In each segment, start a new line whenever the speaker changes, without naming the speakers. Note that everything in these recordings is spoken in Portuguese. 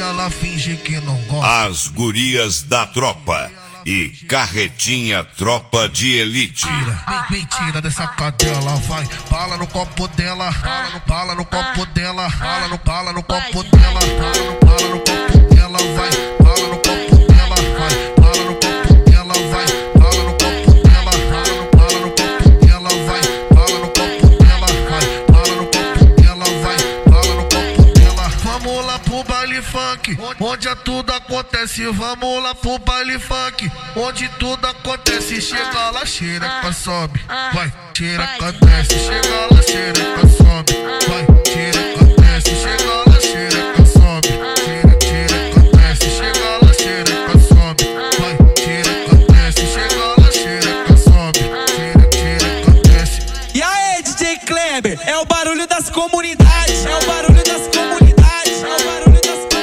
ela finge que não gosta.
As gurias da tropa e carretinha tropa de elite.
Mentira dessa cadela, vai. Bala no copo dela, bala no copo dela, bala no copo dela, bala no copo dela, vai. Bala no copo dela, vai. Bala no copo dela, vai. Bala no copo dela, bala no copo dela, vai. Bala no copo dela, vai. Bala no copo dela, vai. Bala no copo dela. Vamos lá pro baile funk, onde tudo acontece. Vamos lá pro baile funk, onde tudo acontece. Chega lá, xereca sobe, vai, xereca desce. Chega lá, xereca sobe, vai, xereca desce. Chega lá, xereca sobe, xereca desce. Chega lá, xereca sobe, vai, xereca desce. Chega lá, xereca sobe, xereca desce.
E aí, DJ Kleber, é o barulho das comunidades, é o barulho das comunidades, é o barulho das comunidades.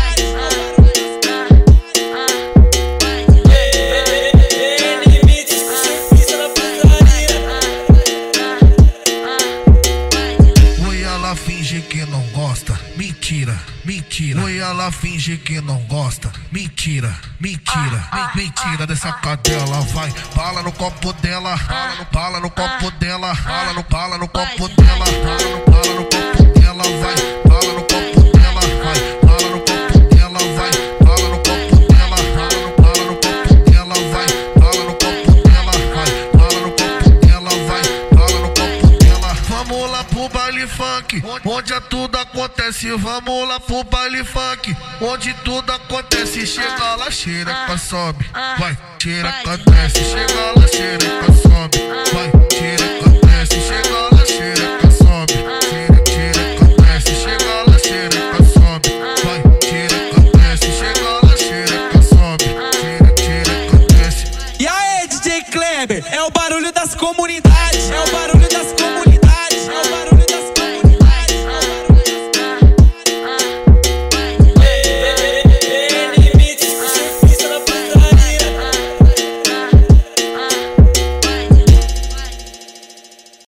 Finge que não gosta, mentira, mentira. Oi, ela finge que não gosta, mentira, mentira. Mentira dessa cadela, vai. Bala no copo dela, bala no copo dela, bala no copo dela, bala no copo dela, vai. Bala no copo dela, vai. Bala no copo dela, vai. Bala no copo dela, bala no copo dela, vai. Bala no copo dela, vai. Bala no copo dela, vai. Bala no copo dela. Vamos lá pro baile funk, onde tudo acontece. Vamos lá pro baile funk, onde tudo acontece. Chega lá, xereca sobe, vai, xereca desce. Chega lá, xereca sobe, vai, xereca desce. Chega lá, xereca sobe, xereca desce. Chega lá, xereca sobe, vai, xereca desce. Chega lá, xereca sobe, xereca desce.
E aí, DJ Kleber, é o barulho das comunidades, é o barulho das comunidades.